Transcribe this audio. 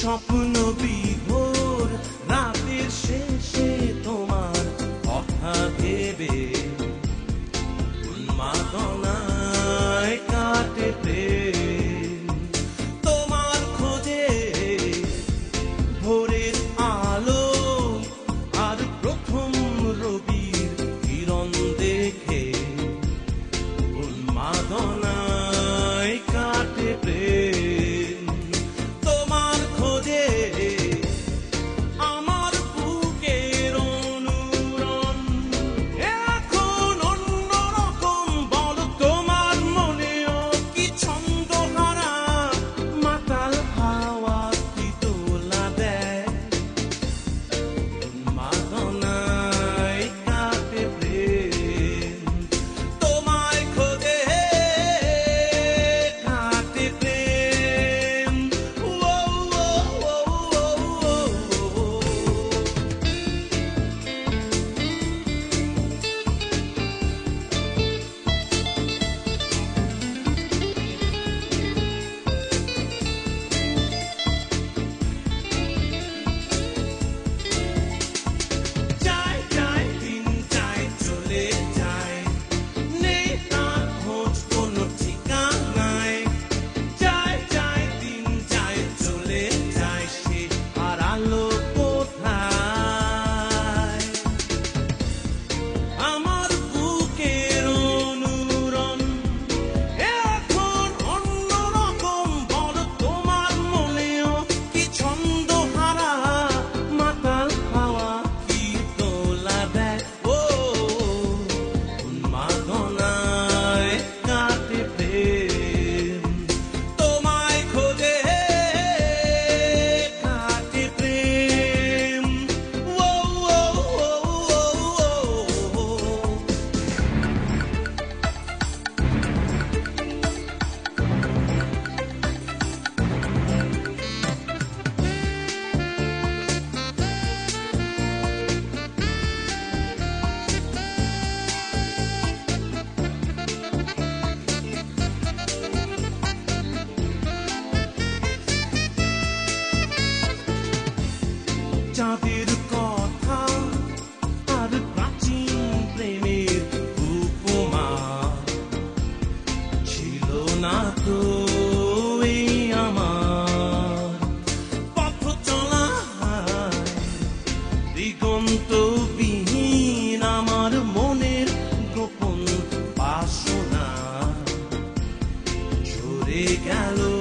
স্বপ্ন বিভোর রাতের শেষে তোমার কথা ভেবে উন্মাদনায় কাটে প্রেম। তোমার খোঁজে ভোরের আলো আর প্রথম রবির কিরণ দেখে উন্মাদনায় কাটে প্রেম। তোমার খোঁজে আমার বুকের অনুরণ এখন অন্যরকম। বলো তোমার মনেও কি ছন্দহারা মাতাল হাওয়া কি দোলা দেয় উন্মাদনায় কাটে প্রেম। তোমায় খোঁজে কাটে প্রেম। ও ও ও ও যায় যায় দিন যায় চলে যায়, নেই তার খোঁজ কোনো ঠিকানায়। যায় যায় দিন যায় চলে যায়, সে হারালো কোথায়। আমার বুকের অনুরণ এখন অন্যরকম। বলো তোমার মনেও কি ছন্দহারা মাতাল হাওয়া কি দোলা দেয়। ও উন্মাদনায় কাটে প্রেম। তোমায় খোঁজে কাটে প্রেম। ও ও ও ও চাঁদের কথা আর প্রাচীন প্রেমের উপমা ছিল না তো এই আমার পথ চলা দিগন্তবিহীন আমার মনের গোপন বাসনা ঝরে গেল